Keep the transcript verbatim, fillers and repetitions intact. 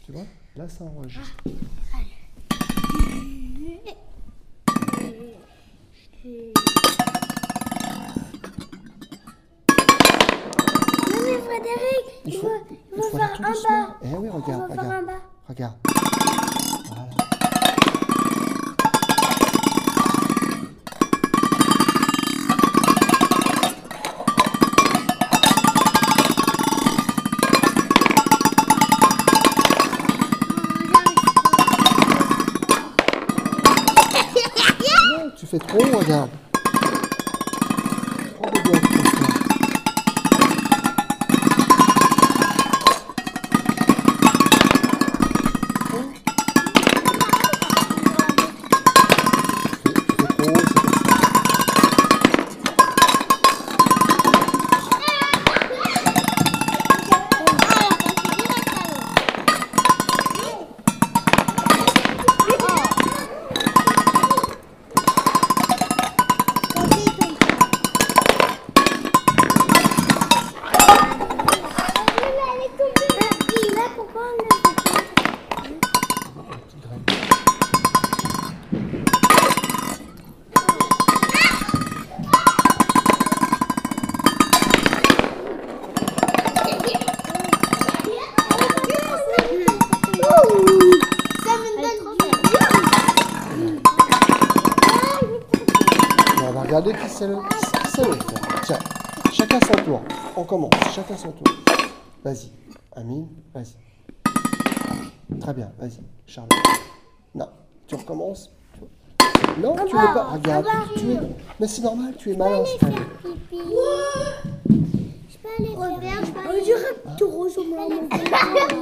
Tu vois? Là, ça enregistre. Non mais Frédéric, il faut, il faut, il faut faire aller tout un doucement. bas. Eh oui, regarde, On va faire regarde. un bas. Regarde. Voilà. Non, tu fais trop, regarde. Prends des blocs comme ça. On va regarder qui c'est le, qui c'est le faire. Tiens, chacun son tour. On commence, chacun son tour. Vas-y, Amine, vas-y. Très bien, vas-y, Charles. Non, tu recommences. Non, tu veux pas. Regarde, tu es. Mais c'est normal, tu es mal installé. Je peux aller faire. On dirait que tu ressembles à mon frère.